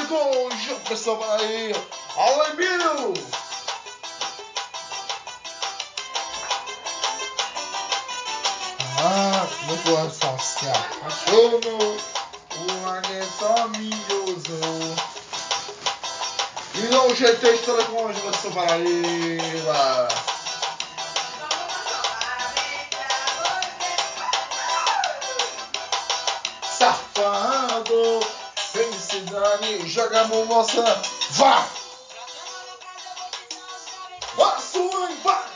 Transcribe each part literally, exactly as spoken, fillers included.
Dragão, já pessoal aí. Alembino. Ah, meu coração se apaixonou por alguém só milhoso. E não jeitei de Dragão, já pessoal Paraíba. Safado, felicidade, joga a mão nossa, vá! Vá, swing, vá!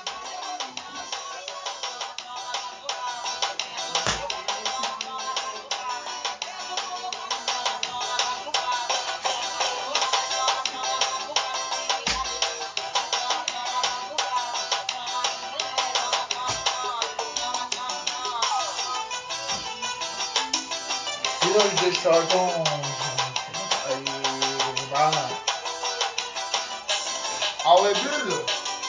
Filhos de Dragão, aí, vá! Alembino.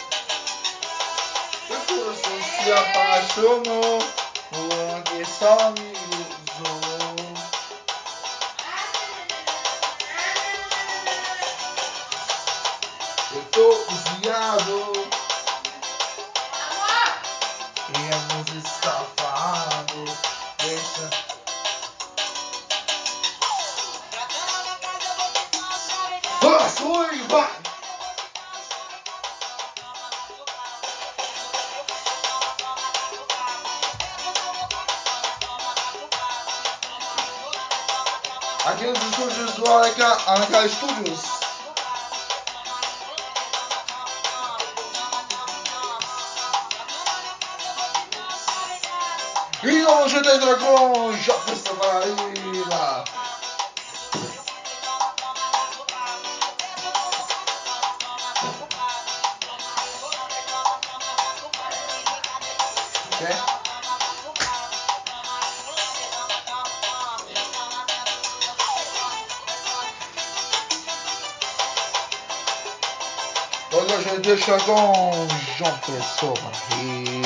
Meu coração se apaixonou por alguém só me usou. Eu tô cozinhado e a música está falando. Deixa. Ah, swing, vai! Aqui nos estúdios do Anaka Studios. E não G T Dragão, já pensa Paraíba. Ok? Olha, G T Dragão, João Pessoa Paraíba.